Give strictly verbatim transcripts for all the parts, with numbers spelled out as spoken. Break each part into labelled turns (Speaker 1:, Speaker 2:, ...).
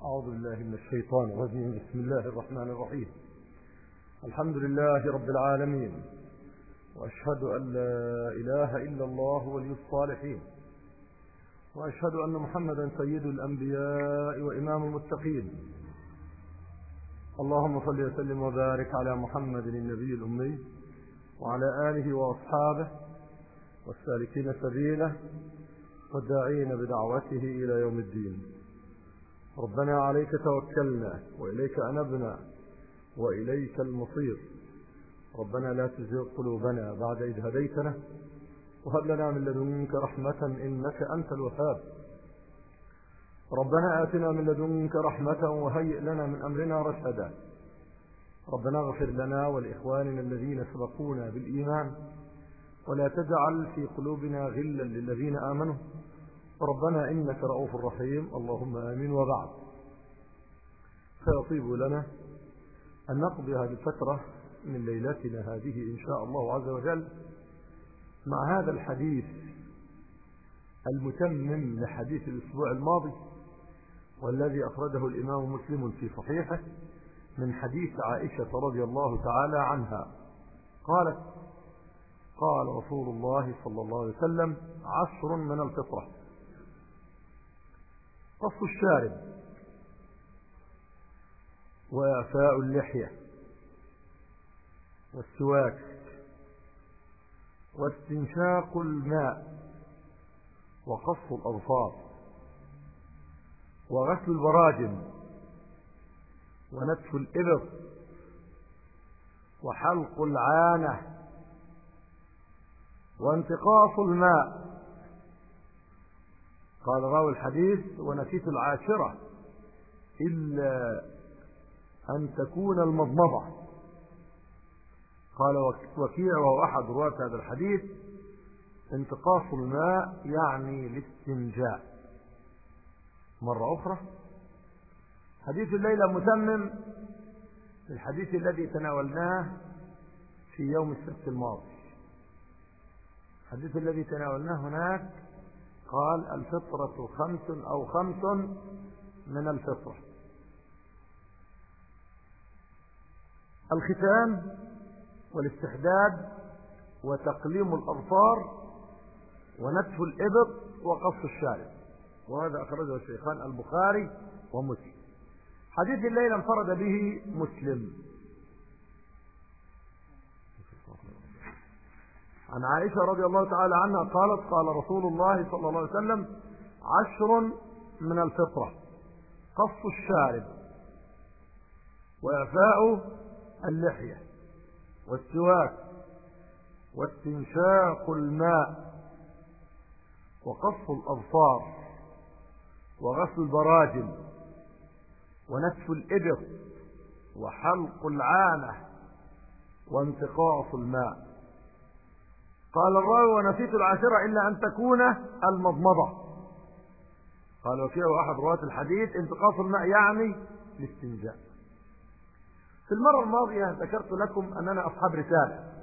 Speaker 1: أعوذ بالله من الشيطان الرجيم. بسم الله الرحمن الرحيم. الحمد لله رب العالمين، وأشهد أن لا إله إلا الله ولي الصالحين، وأشهد أن محمدا سيد الأنبياء وإمام المتقين. اللهم صل وسلم وبارك على محمد النبي الأمي وعلى آله وأصحابه والسالكين سبيله والداعين بدعوته إلى يوم الدين. ربنا عليك توكلنا وإليك أنبنا وإليك المصير. ربنا لا تزغ قلوبنا بعد إذ هديتنا وهب لنا من لدنك رحمة إنك أنت الوهاب. ربنا آتنا من لدنك رحمة وهيئ لنا من أمرنا رشدا. ربنا اغفر لنا ولإخواننا الذين سبقونا بالإيمان ولا تجعل في قلوبنا غلا للذين آمنوا ربنا إنك رؤوف رحيم. اللهم آمين. وبعد، فيطيب لنا أن نقضي هذه الفترة من ليلتنا هذه إن شاء الله عز وجل مع هذا الحديث المتمم لحديث الأسبوع الماضي، والذي أخرجه الإمام مسلم في صحيحه من حديث عائشة رضي الله تعالى عنها قالت: قال رسول الله صلى الله عليه وسلم: عشر من الفطرة: قص الشارب، وإعفاء اللحية، والسواك، واستنشاق الماء، وقص الأظفار، وغسل البراجم، ونتف الإبط، وحلق العانة، وانتقاص الماء. قال راوي الحديث: ونسيت العاشرة إلا أن تكون المضمضة. قال وكيع وهو أحد رواة هذا الحديث: انتقاص الماء يعني الاستنجاء. مرة أخرى، حديث الليلة متمم للحديث الذي تناولناه في يوم السبت الماضي. الحديث الذي تناولناه هناك قال: الفطرة خمس أو خمس من الفطرة: الختان، والاستحداد، وتقليم الأظفار، ونتف الإبط، وقص الشارب. وهذا أخرجه الشيخان البخاري ومسلم. حديث الليلة انفرد به مسلم عن عائشة رضي الله تعالى عنها قالت: قال رسول الله صلى الله عليه وسلم: عشر من الفطرة: قص الشارب، وإعفاء اللحية، والسواك، واستنشاق الماء، وقص الأظفار، وغسل البراجم، ونتف الإبط، وحلق العانة، وانتقاص الماء. قال الراوي: ونسيت العاشرة إلا أن تكون المضمضة. قال وكيع أحد رواة الحديث: انتقاص الماء يعني الاستنجاء. في المرة الماضية ذكرت لكم أننا أصحاب رسالة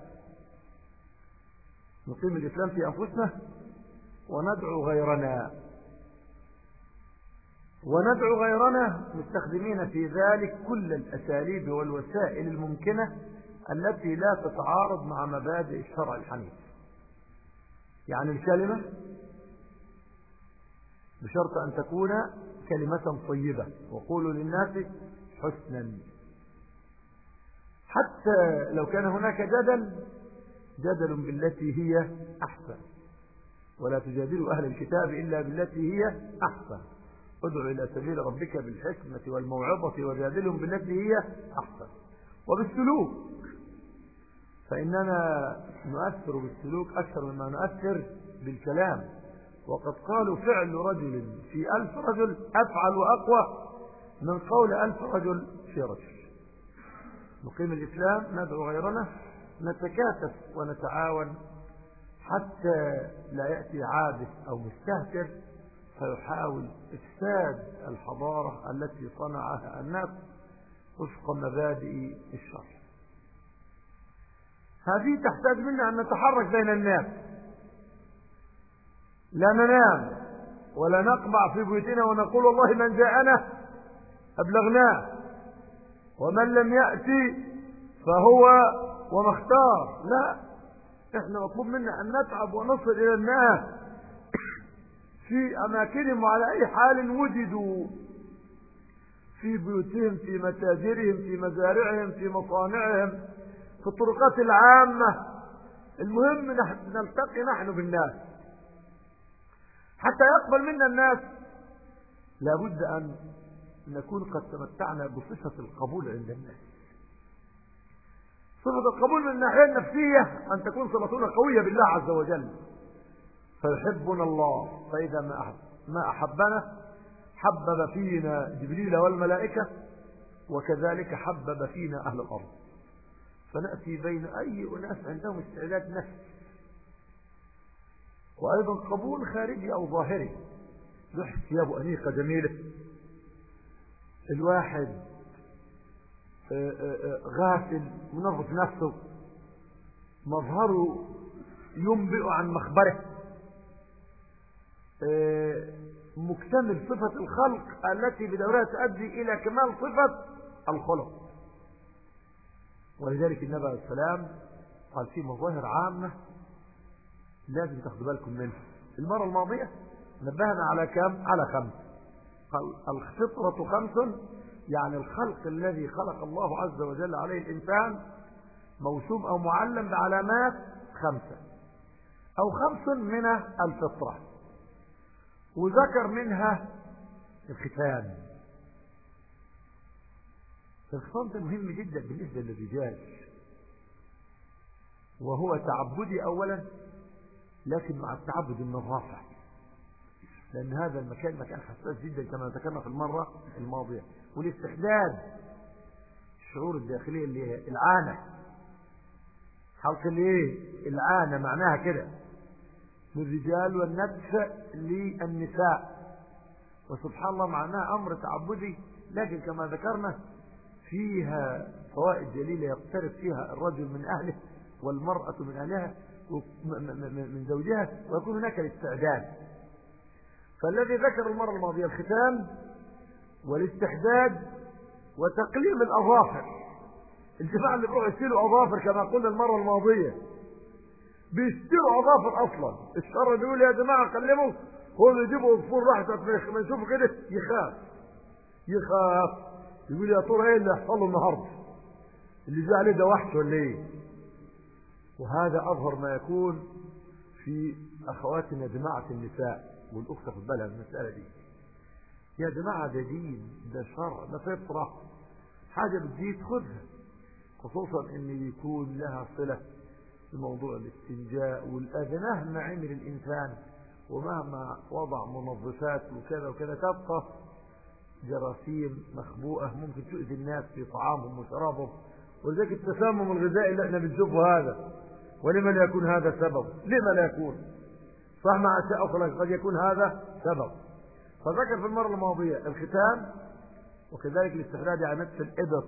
Speaker 1: نقيم الإسلام في أنفسنا وندعو غيرنا، وندعو غيرنا مستخدمين في ذلك كل الأساليب والوسائل الممكنة التي لا تتعارض مع مبادئ الشرع الحنيف. يعني الكلمة بشرط أن تكون كلمة طيبة، وقولوا للناس حسنا. حتى لو كان هناك جدل، جدل بالتي هي أحسن، ولا تجادلوا أهل الكتاب إلا بالتي هي أحسن. ادعو إلى سبيل ربك بالحكمة والموعظة وجادلهم بالتي هي أحسن. وبالسلوك، فإننا نؤثر بالسلوك أكثر مما نؤثر بالكلام. وقد قالوا: فعل رجل في ألف رجل أفعل وأقوى من قول ألف رجل في رجل. نقيم الإسلام، ندعو غيرنا، نتكاتف ونتعاون حتى لا يأتي عابث أو مستهتر فيحاول إفساد الحضارة التي صنعها الناس وفق مبادئ الشرع. هذه تحتاج منا أن نتحرك بين الناس، لا ننام ولا نقبع في بيوتنا ونقول والله من جاءنا أبلغناه، ومن لم يأتي فهو وما اختار. لا، احنا مطلوب منا أن نتعب ونصل إلى الناس في أماكنهم وعلى أي حال وجدوا، في بيوتهم، في متاجرهم، في مزارعهم، في مصانعهم، في الطرقات العامة. المهم نلتقي نحن بالناس حتى يقبل منا الناس. لابد أن نكون قد تمتعنا بصفة القبول عند الناس. صفة القبول من الناحية النفسية أن تكون صلتنا قوية بالله عز وجل، فيحبنا الله، فإذا ما أحب ما أحبنا حبب فينا جبريل والملائكة، وكذلك حبب فينا أهل الأرض، فنأتي بين أي أناس عندهم استعداد نفس، وأيضا قبول خارجي أو ظاهري. لح ثيابه أنيقة جميلة، الواحد غاسل منظف نفسه، مظهره ينبئ عن مخبره، مكتمل صفة الخلق التي بدورها تؤدي إلى كمال صفة الخلق. ولذلك النبي عليه السلام قال في مظاهر عامة لازم تاخدوا بالكم منها. المرة الماضية نبهنا على كم؟ على خمس. قال الفطرة خمس، يعني الخلق الذي خلق الله عز وجل عليه الإنسان موسوم أو معلم بعلامات خمسة أو خمس من الفطرة، وذكر منها الختان. الختان ده مهم جدا بالنسبة للرجال، وهو تعبدي أولا، لكن مع التعبد النظافة، لأن هذا المكان مكان حساس جدا كما ذكرنا في المرة الماضية. والاستحداد، الشعور الداخلية اللي هي العانة، حلق الايه؟ العانة معناها كده للرجال والنتف للنساء. وسبحان الله معناها أمر تعبدي، لكن كما ذكرنا فيها فوائد جليلة يقترب فيها الرجل من أهله والمرأة من أهلها من زوجها، ويكون هناك الاستعداد. فالذي ذكر المرة الماضية الختان والاستحداد وتقليم الأظافر. الجماعة اللي بيروحوا يشيلوا أظافر كما قلنا المرة الماضية بيشتروا أظافر أصلا. الشرع بيقول يا جماعة قلموا، هم يجيبوا أظفور راحت ما يشوفوا كده يخاف يخاف يقول يا ترى ايه اللي هيحصل له النهارده؟ اللي جاء عليه ده وحش ولا ايه؟ وهذا أظهر ما يكون في أخواتنا جماعة النساء. والأخت خد بالها من المسألة دي يا جماعة، ده دين، ده شرع، ده فطرة، حاجة بتزيد خذها، خصوصا ان يكون لها صلة بموضوع الاستنجاء والأذى. مهما عمل الإنسان ومهما وضع منظفات وكذا وكذا تبقى جراثيم مخبوءة ممكن تؤذي الناس في طعامهم وشرابهم. ولذلك التسمم الغذائي اللي احنا بنشوفه هذا، ولما لا يكون هذا سبب؟ لما لا يكون؟ صح، مع أشياء أخرى قد يكون هذا سبب. فذكر في المرة الماضية الختان، وكذلك الاستحداد على نفس الإبط،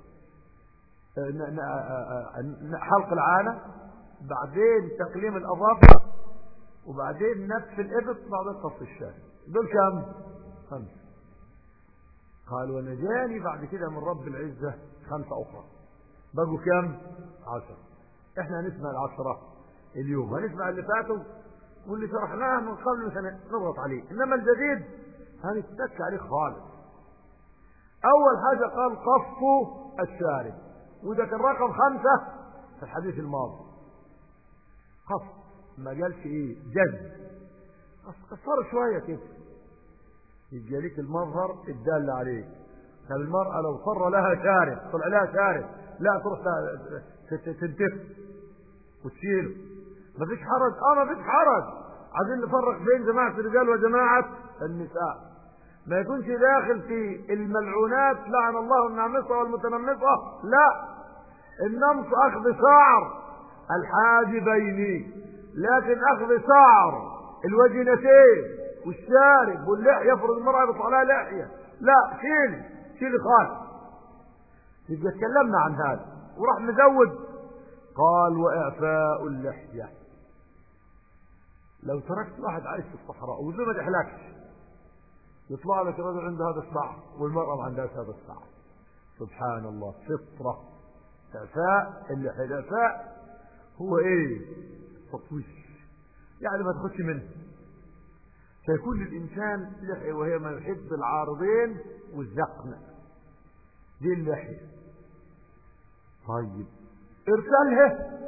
Speaker 1: حلق العانة، بعدين تقليم الأظافر، وبعدين نفس الإبط، بعدين قص الشارب. دول كم؟ خمسة. قال ونجاني بعد كده من رب العزة خمسة أخرى، بقوا كم؟ عشر. احنا هنسمع العشرة اليوم، هنسمع اللي فاتوا واللي شرحناه من قبل مش هنضغط عليه، انما الجديد هنتك عليه خالص. اول حاجة قال قص الشارب، وده كان رقم خمسة في الحديث الماضي. قص، ما قالش ايه؟ جد، قصر شوية كده يجي لك المظهر الدال عليه. طب المرأة لو صر لها شارب، طلع لها شارب، لا تروح تنتف وتشيله، مفيش حرج. اه مفيش حرج. عايزين نفرق بين جماعة الرجال وجماعة النساء، ما يكونش داخل في الملعونات لعن الله النامصة والمتنمصة. لا، النمص اخذ شعر الحاجبين، لكن اخذ شعر الوجنتين والشارب واللحية. يفرض المرأة يطلع لها لحية، لا، شيل شيل خالص. يبقى اتكلمنا عن هذا وراح مزود قال وإعفاء اللحية. لو تركت واحد عايش في الصحراء وزي ما تحلكش يطلع لك الرجل عنده هذا الشعر والمرأة ما عندهاش هذا الشعر. سبحان الله، فطرة. إعفاء اللحية، الإعفاء هو إيه؟ تطويش، يعني ما تخش منه. فيكون للإنسان لحية وهي ما يحب العارضين والزقن، دي اللحية. طيب ارسلها،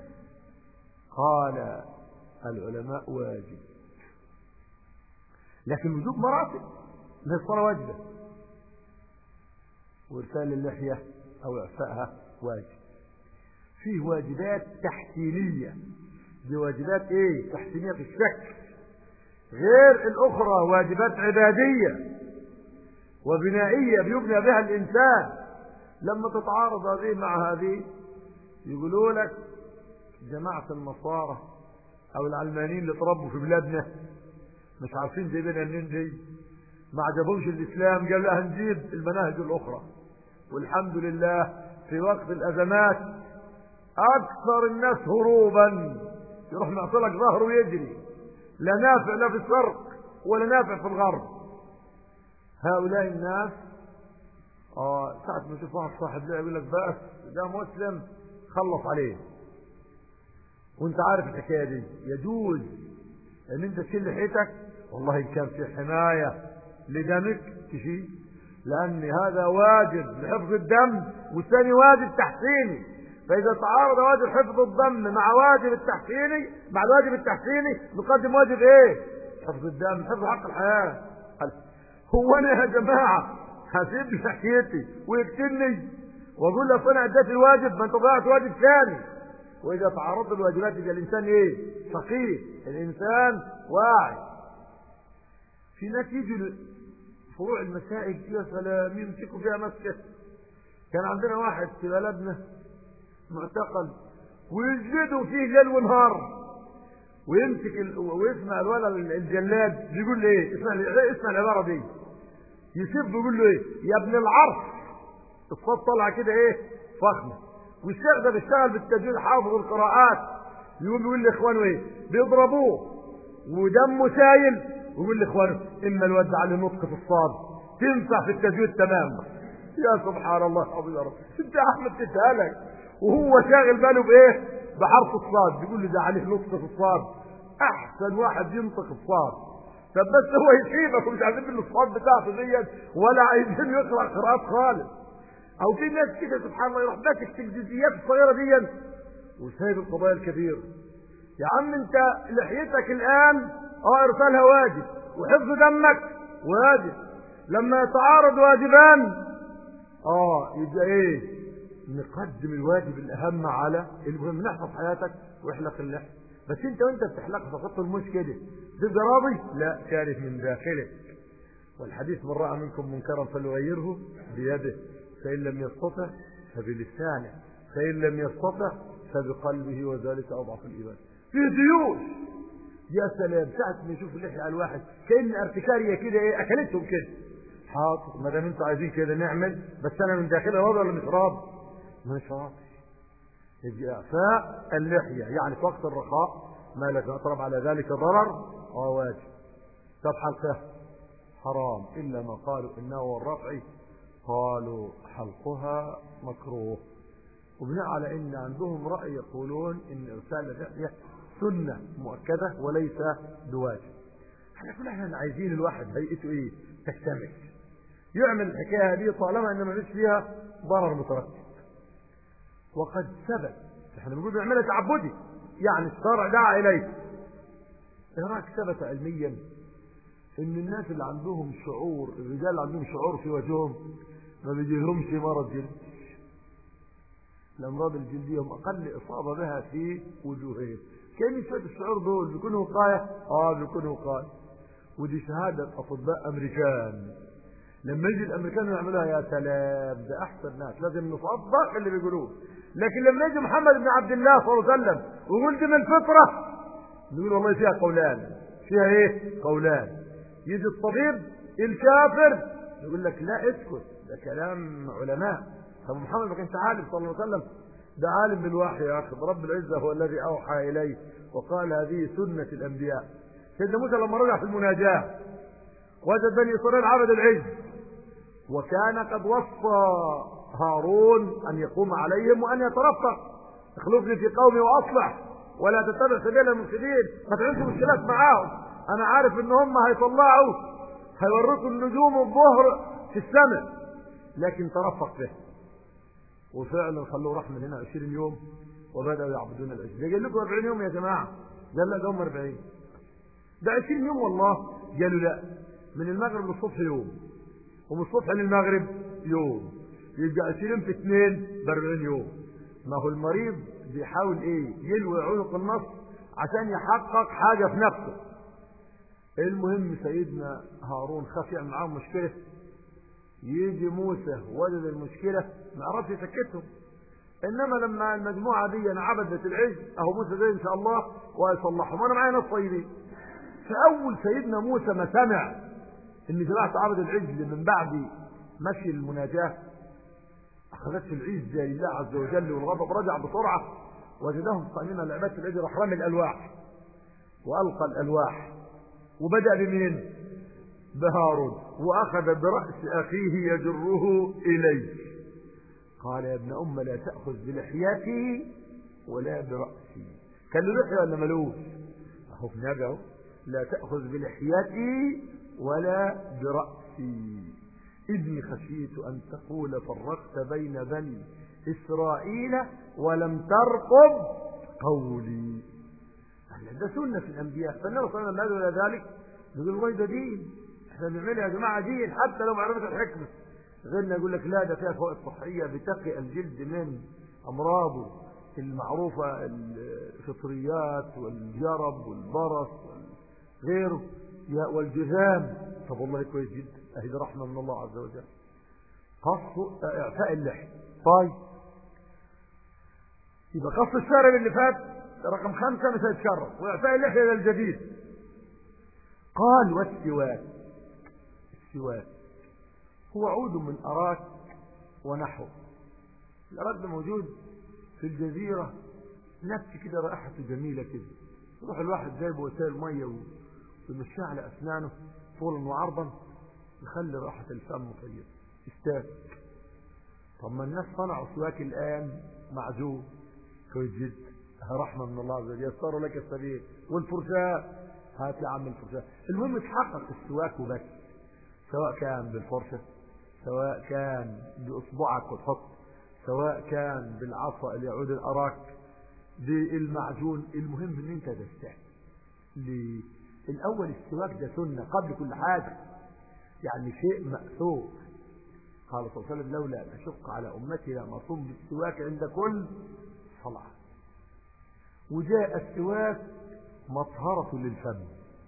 Speaker 1: قال العلماء واجب، لكن وجوب مراتب، ما الصلاة واجبة، وارسال اللحية او اعفائها واجب. فيه واجبات تحسينية، دي واجبات ايه؟ تحسينية في الشكل، غير الاخرى واجبات عبادية وبنائية بيبنى بها الانسان. لما تتعارض هذه مع هذه يقولوا لك جماعة النصارى او العلمانيين اللي تربوا في بلادنا مش عارفين جايبينها منين دي، ما عجبوش الاسلام، قال لا هنجيب المناهج الاخرى. والحمد لله في وقت الازمات اكثر الناس هروبا يروح معطلك ظهره ويجري، لا نافع لا في الشرق ولا نافع في الغرب. هؤلاء الناس اه ساعة ما تشوف واحد صاحب لعب يقول لك بس ده مسلم خلص عليه. وانت عارف الحكايه دي، يجوز ان انت تشيل لحيتك والله ان كان في حمايه لدمك تشيل، لان هذا واجب لحفظ الدم والثاني واجب تحسيني. فاذا تعارض واجب حفظ الدم مع واجب التحسيني، مع الواجب التحسيني نقدم واجب ايه؟ حفظ الدم، حفظ حق الحياه. هو انا يا جماعه هسيب لحيتي ويقتلني واقول له انا اديت الواجب؟ ما انت ضيعت واجب ثاني. واذا تعارضت الواجبات يبقى الانسان ايه؟ فقيه، الانسان واعي. في ناس يجوا فروع المسائل يا سلام يمسكوا فيها مسكه. كان عندنا واحد في بلدنا معتقل ويجلدوا فيه ليل ونهار، ويمسك ال... ويسمع الولد الجلاد بيقول له ايه؟ اسمع اسمع العباره دي، يسيب بيقول له ايه؟ يا ابن العرش. الصوت طالعه كده ايه؟ فخمه. والشيخ ده بيشتغل بالتجويد حافظ القراءات، يقول بيقول لاخوانه ايه؟ بيضربوه ودمه سايل، ويقول لاخوانه اما الواد على نطق في الصاد تنفع في التجويد تمام. يا سبحان الله العظيم يا رب، انت يا احمد تتهلك وهو شاغل باله بايه؟ بحرف الصاد، بيقول له ده عليه نطق في الصاد، احسن واحد ينطق الصاد. طب بس هو يسيبك ومش عايزين من الصاد بتاعته ديت ولا عايزين يقرا قراءات خالص. او في ناس كده سبحان الله يروح ماسك الجزئيات الصغيره دي وسايب القضايا الكبيره. يا عم انت لحيتك الان اه ارسالها واجب وحفظ دمك واجب، لما يتعارض واجبان اه يبقى ايه؟ نقدم الواجب الاهم على المهم. نحفظ حياتك واحلق اللحيه، بس انت وانت بتحلق فقط المش كده تبقى راضي؟ لا، كارف من داخلك. والحديث من راى منكم منكرا فليغيره بيده، فإن لم يستطع فبلسانه، فإن لم يستطع فبقلبه، وذلك أضعف الإيمان. في جيوش يا سلام ساعة ما يشوف اللحية على الواحد كأن ارتكارية كده ايه أكلتهم كده. حاضر ما دام انتوا عايزين كده نعمل، بس أنا من داخلي راضي ولا مش راضي؟ مش راضي. يبقى إعفاء اللحية يعني في وقت الرخاء ما لك يترتب على ذلك ضرر أو واجب. طب حلقه حرام إلا ما قالوا إنه والرفع قالوا حلقها مكروه، وبناء على ان عندهم رأي يقولون ان ارسال اللحية سنة مؤكدة وليس بواجب. احنا كل احنا عايزين الواحد هيئته ايه؟ تكتمل، يعمل الحكاية دي طالما ان ما فيش فيها ضرر مترتب. وقد ثبت، احنا بنقول بنعملها تعبدي يعني الشرع دعا اليه. اراك ثبت علميا ان الناس اللي عندهم شعور، الرجال اللي عندهم شعور في وجههم ما بيجيلهمش مرض جلد. الامراض الجلديه هم اقل اصابه بها في وجوههم. كان شويه الشعور دول بيكونوا وقايه؟ اه بيكونوا وقايه. ودي شهاده اطباء امريكان. لما يجي الامريكان يعملوها يا سلام ده احسن ناس، لازم نصدق اللي بيقولوه. لكن لما يجي محمد بن عبد الله صلى الله عليه وسلم ويقول دي من الفطره، نقول والله فيها قولان. فيها ايه؟ قولان. يجي الطبيب الكافر يقول لك لا اسكت، ده كلام علماء. طب محمد ما كانش عالم صلى الله عليه وسلم؟ ده عالم بالوحي يا اخي، رب العزه هو الذي اوحى اليه وقال هذه سنه الانبياء. سيدنا موسى لما رجع في المناجاه وجد بني إسرائيل عبدوا العجل، وكان قد وصى هارون أن يقوم عليهم وأن يترفق، اخلفني في قومي وأصلح ولا تتبع سبيل المفسدين. ما تعملش مشكلات معاهم، أنا عارف إن هم هيطلعوا هيوريكم النجوم الظهر في السماء، لكن ترفق به. وفعلا خلوه راح من هنا عشرين يوم وبدأوا يعبدون العجل. ده قال لكم أربعين يوم يا جماعة، قال لا ده هم أربعين، ده عشرين يوم والله. قالوا لا، من المغرب للصبح يوم، ومن الصبح للمغرب يوم، يبقى عشرين في اثنين بأربعين يوم. ما هو المريض بيحاول ايه؟ يلوي عنق النص عشان يحقق حاجة في نفسه. المهم سيدنا هارون خاف يعمل معاهم مشكلة، يجي موسى وجد المشكلة ما عرفش يسكتهم. انما لما المجموعة دي انا عبدت العجل اهو موسى جاي ان شاء الله ويصلحهم، وانا معايا ناس طيبين. فاول سيدنا موسى ما سمع ان جماعة عبد العجل من بعد مشي المناجاة اخذت العزة لله عز وجل والغضب، رجع بسرعة وجدهم قائمين على عبادة العجل، راح رمي الالواح والقى الالواح وبدأ بمين؟ بهارون، واخذ برأس اخيه يجره اليه. قال يا ابن ام لا تأخذ بلحيته ولا برأسي. كان له لحية ولا ملوش؟ اهو نجاو، لا تأخذ بلحيتي ولا برأسي إني خشيت أن تقول فرقت بين بني إسرائيل ولم ترقب قولي. ده سنة في الأنبياء، فالنبي صلى الله عليه وسلم إلى ذلك يقول والله ده دين، احنا بنعملها يا جماعة دين حتى لو ما عرفت الحكمة. غيرنا يقول لك لا ده فيها فوائد صحية بتقي الجلد من أمراضه المعروفة، الفطريات والجرب والبرص غيره والجذام. طب والله كويس جدا، اهي دي رحمه من الله عز وجل. قص اعفاء اللحيه. طيب يبقى قص الشارب اللي فات رقم خمسة مش هيتشرب، واعفاء اللحيه ده الجديد. قال والسواك. السواك هو عود من اراك ونحوه. الاراك ده موجود في الجزيره، نفس كده رائحته جميله كده، يروح الواحد جايب وسائل ميه ويمشيها على اسنانه طولا وعرضا يخلي راحة الفم طيب يستاك. طب ما الناس صنعوا سواك الآن معجون كويس جدا، رحمة من الله عز وجل، يسروا لك السبيل. والفرشاة هات يا عم الفرشاة. المهم تحقق السواك وبس، سواء كان بالفرشة، سواء كان بإصبعك وتحط، سواء كان بالعصا اللي يعود الأراك، بالمعجون، المهم ان انت تستاك. الأول السواك ده سنة قبل كل حاجة، يعني شيء مأثور. قال صلى الله عليه وسلم لولا أن أشق على أمتي لما صم بالسواك عند كل صلاة. وجاء السواك مطهرة للفم،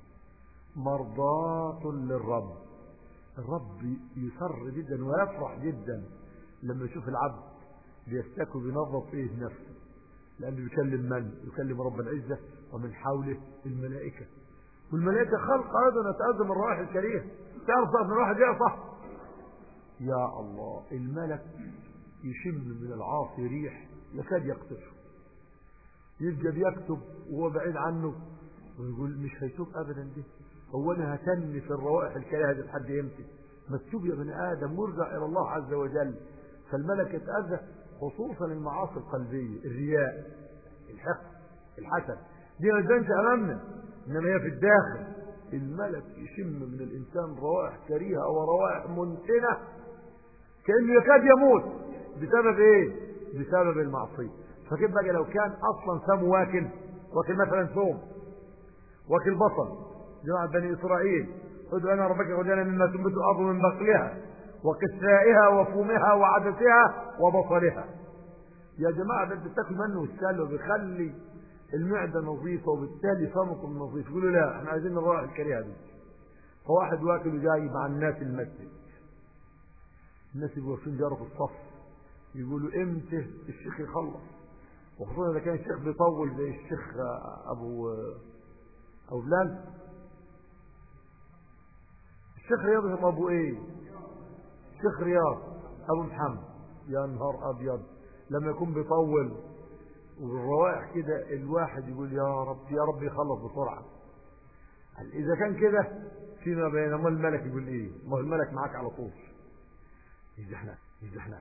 Speaker 1: مرضاة للرب. الرب يسر جدا ويفرح جدا لما يشوف العبد بيستاك وبينظف ايه نفسه، لأنه يكلم من؟ يكلم رب العزة ومن حوله الملائكة. والملائكة خلق أيضا يتأذى من الروائح الكريهة، تعرف صح من الواحد يعصى يا الله الملك يشم من العاصي ريح يكاد يقتشه، يبقى بيكتب وهو بعيد عنه ويقول مش هيتوب أبدا دي، هو أنا هتني في الروائح الكريهة دي لحد يمتى؟ ما تتوب يا بني آدم وارجع إلى الله عز وجل. فالملك يتأذى خصوصا المعاصي القلبية، الرياء، الحقد، الحسد، دي ما تبانش أمامنا إنما هي في الداخل. الملك يشم من الإنسان روائح كريهة أو روائح منتنة كأنه يكاد يموت بسبب إيه؟ بسبب المعصية. فكيف بقى لو كان أصلا سام واكل واكل مثلا ثوم، واكل بصل، جماعة بني إسرائيل ادعوا لنا ربك غدانا مما تنبت الأرض من بقلها وقثائها وفومها وعدسها وبصلها. يا جماعة ده بتاكل منه والسل وبيخلي المعدة نظيفة وبالتالي فمكم نظيف. يقولوا لا احنا عايزين الروائح الكريهة دي. فواحد واكل وجاي مع الناس المسجد، الناس يبقوا واقفين جاروا في الصف يقولوا امتى الشيخ يخلص، وخصوصا اذا كان الشيخ بيطول زي الشيخ ابو ابو بلال، الشيخ رياض اسمه ابو ايه؟ الشيخ رياض ابو محمد. يا نهار ابيض لما يكون بيطول والروائح كده الواحد يقول يا رب يا رب يخلص بسرعه. اذا كان كده فيما بين. ما الملك يقول ايه؟ ما الملك معاك على طول. يزحنا يزحنا